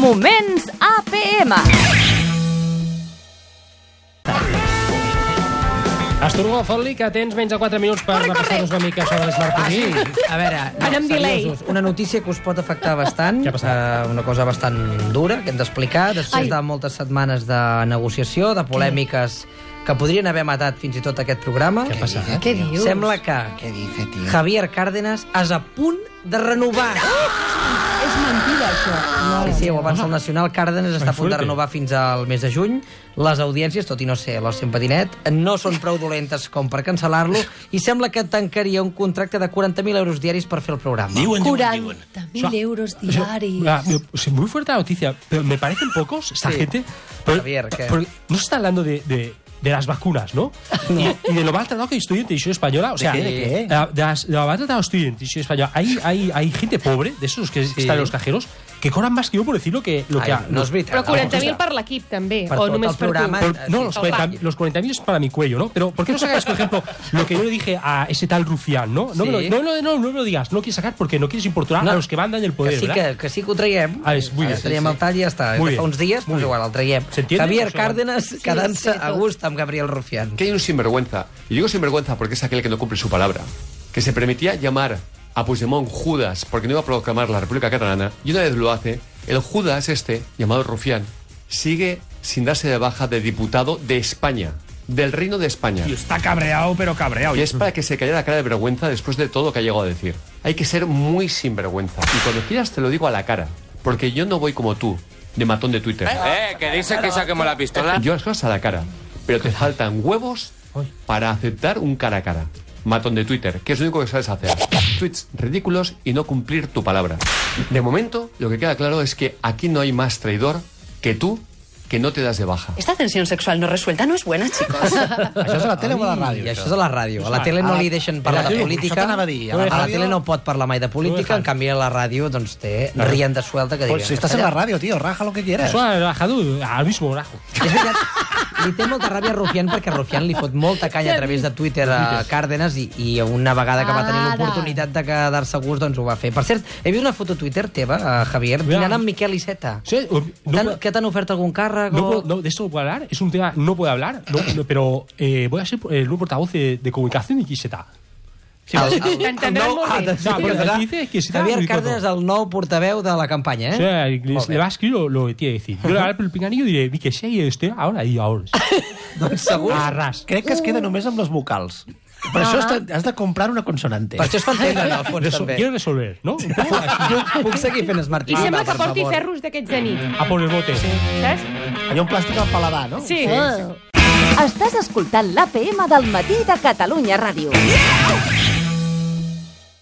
Moments APM. Asturgo, fot-li, que tens menys de 4 minuts per repassar-nos una mica sobre l'Smart TV. A veure, seriosos, una notícia que us pot afectar bastant, una cosa bastant dura, que hem d'explicar, després de moltes setmanes de negociació, de polèmiques que podrien haver matat fins i tot aquest programa. Què ha passat? Què dius? Sembla que Javier Cárdenas és a punt de renovar. És mentida, això. Sí, ho avança el Nacional. Cárdenas està a punt de renovar fins al mes de juny. Les audiències, tot i no ser l'Òssim Patinet, no són prou dolentes com per cancel·lar-lo i sembla que tancaria un contracte de 40.000 euros diaris per fer el programa. 40.000 euros diaris. Muy fuerte la noticia, pero me parecen pocos esta gente. Javier, ¿qué? Porque no se está hablando de las vacunas, ¿no? Y de lo mal tratado que estoy en televisión española. O sea, ¿De qué? de lo mal tratado estoy en televisión española. Hay gente pobre, de esos que están en los cajeros, que cobran más que yo por decir lo que no és veritat. Però 40.000 per l'equip, també. Per o tot només el per programa. tu? No, los 40.000 es para mi cuello, ¿no? Pero ¿por qué no sacas, por ejemplo, lo que yo le dije a ese tal Rufián, ¿no? No, Sí. no me lo digas, no lo quieres sacar porque no quieres importunar a los que mandan el poder, ¿verdad? Que sí que ho traiem. Traiem el tall i ja està. Fa uns dies, doncs igual, el traiem. Javier Cárdenas quedant-se a gust amb Gabriel Rufián. Que hay un sinvergüenza. Y digo sinvergüenza porque es aquel que no cumple su palabra. Que se permitía llamar a Puigdemont Judas porque no iba a proclamar la República Catalana, y una vez lo hace, el Judas llamado Rufián, sigue sin darse de baja de diputado de España, del Reino de España. Y está cabreado, pero cabreado. Y es para que se caiga la cara de vergüenza después de todo lo que ha llegado a decir. Hay que ser muy sinvergüenza. Y cuando quieras te lo digo a la cara, porque yo no voy como tú, de matón de Twitter. Que dice que saquemos la pistola. Yo las cosas a la cara, pero te faltan huevos para aceptar un cara a cara. Matón de Twitter, que es lo único que sabes hacer. Tweets ridículos y no cumplir tu palabra. De momento, lo que queda claro es que aquí no hay más traidor que tú, que no te das de baja. Esta tensión sexual no resuelta no es buena, chicos. Això és a la tele o a la ràdio? I això és a la ràdio. A la tele no li deixen parlar de política. A la tele no pot parlar mai de política, en canvi a la ràdio doncs té rienda suelta que Pues si estás en la radio, tío, raja lo que quieras. Eso ha rajado al mismo rajo. És veritat, li té molta ràbia a Rufián perquè Rufián li fot molta canya a través de Twitter a Cárdenas i una vegada que va tenir l'oportunitat de quedar-se a gust doncs ho va fer. Per cert, he vist una foto a Twitter teva, Javier, dinant amb Miquel Iceta. Què t'han ofert algun càrrec? No, de esto no puedo hablar, es un tema, no puedo hablar, pero voy a ser el nuevo portavoz de comunicación de Xiseta. Javier Cárdenas, el nou portaveu de la campanya, O sea, le va a escribir lo que tiene que decir. Yo le hablaré por el pinganillo y diré, que sí, ahora y ahora. Doncs segur. Arras. Crec que es queda només amb les vocals. Per això has de comprar una consonante. Per això es fa entendre, al fons, també. Quiero resolver, ¿no? Puc seguir fent Smart TV? I sembla que porti ferros d'aquests de nit. A por el bote. Saps? Hi ha un plàstic al paladar, no? Sí. Estàs escoltant l'APM del matí de Catalunya Ràdio.